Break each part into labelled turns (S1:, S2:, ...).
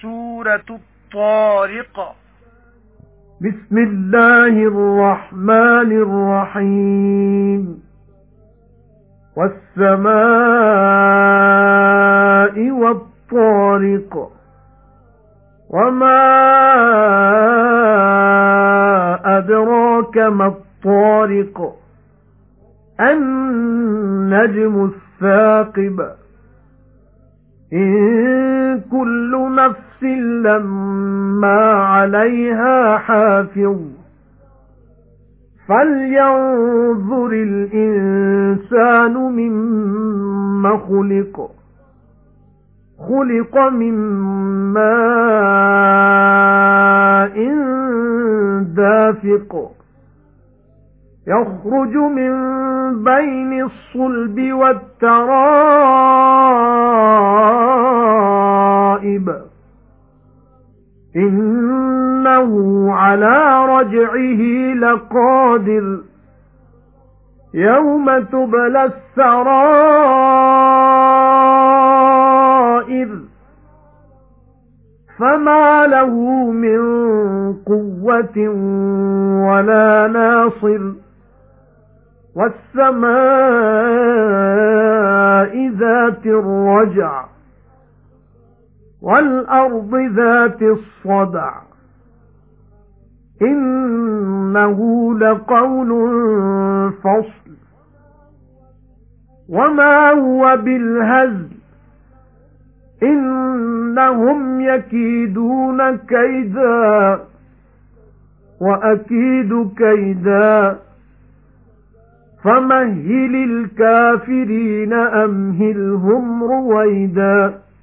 S1: سورة الطارق.
S2: بسم الله الرحمن الرحيم. والسماء والطارق وما أدراك ما الطارق النجم الثاقب إن كل نفس لما عليها حافظ فلينظر الإنسان مما خلق من ماء دافق يخرج من بين الصلب والترائب إنه على رجعه لقادر يوم تبلى السرائر فما له من قوة ولا ناصر والسماء ذات الرجع والأرض ذات الصدع إنه لقول فصل وما هو بالهزل إنهم يكيدون كيدا وأكيد كيدا فمهل الكافرين أمهلهم رويدا.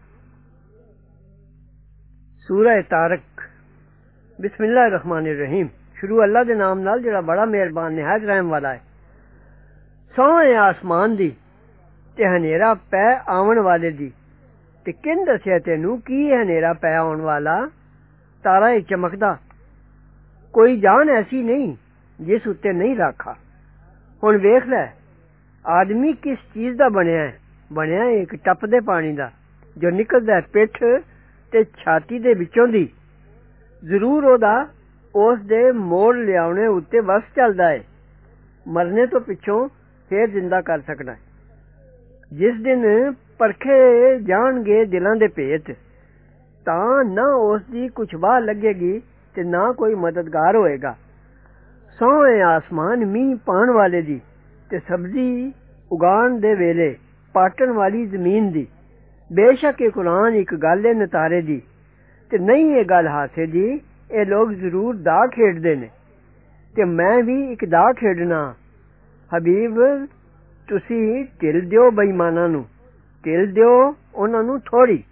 S3: सूरह तारक। बिस्मिल्लाहिर्रहमानिर्रहीम। शुरू अल्लाह दे नाम नाल जेड़ा बड़ा मेहरबान निहायत रहम वाला है। सोहे आसमान दी ते हनेरा पै आवन वाले दी ते किन दस्या तैनू की हनेरा पै आउण वाला तारा है चमकदा कोई जान ऐसी नहीं जिस उत्ते नहीं राखा। हुण वेख लै आदमी किस चीज दा बनया है एक टपदे पानी दा जो निकलदा है पिठ ते छाती दे विचों दी। जरूर ओदा उस दे मोड़ लियावणे उत्ते वस चलदा है मरने तो पिछों फिर जिंदा कर सकदा है। जिस दिन परखे जाणगे दिलां दे भेत तां ना उस दी कुछ बाह लगेगी ते ना कोई मददगार होएगा। सोहे आसमान मींह पाण वाले दी ते सब्जी उगाण दे वेले पाटण वाली जमीन दी। बेशक ये कुरान एक गल है नतारे दी ते नहीं ये गल हासे दी। ये लोग जरूर दा खेडदे ने ते मैं भी एक दा खेडना। हबीब तुसी ढिल दियो बेईमानां नूं, ढिल दियो उन्हां नूं थोड़ी।